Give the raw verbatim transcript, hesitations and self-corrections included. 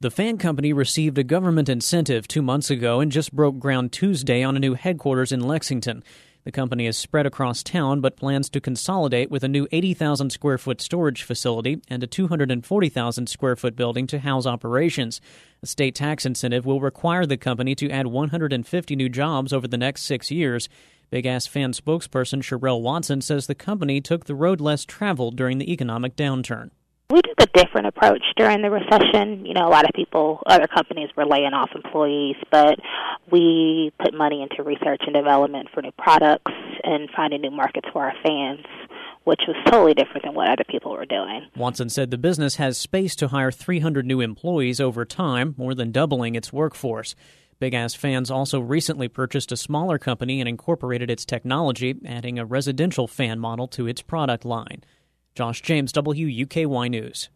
The fan company received a government incentive two months ago and just broke ground Tuesday on a new headquarters in Lexington. The company is spread across town but plans to consolidate with a new eighty thousand square foot storage facility and a two hundred forty thousand square foot building to house operations. A state tax incentive will require the company to add one hundred fifty new jobs over the next six years. Big Ass Fan spokesperson Sherelle Watson says the company took the road less traveled during the economic downturn. We took a different approach during the recession. You know, a lot of people, other companies were laying off employees, but we put money into research and development for new products and finding new markets for our fans, which was totally different than what other people were doing. Watson said the business has space to hire three hundred new employees over time, more than doubling its workforce. Big Ass Fans also recently purchased a smaller company and incorporated its technology, adding a residential fan model to its product line. Josh James, W U K Y News.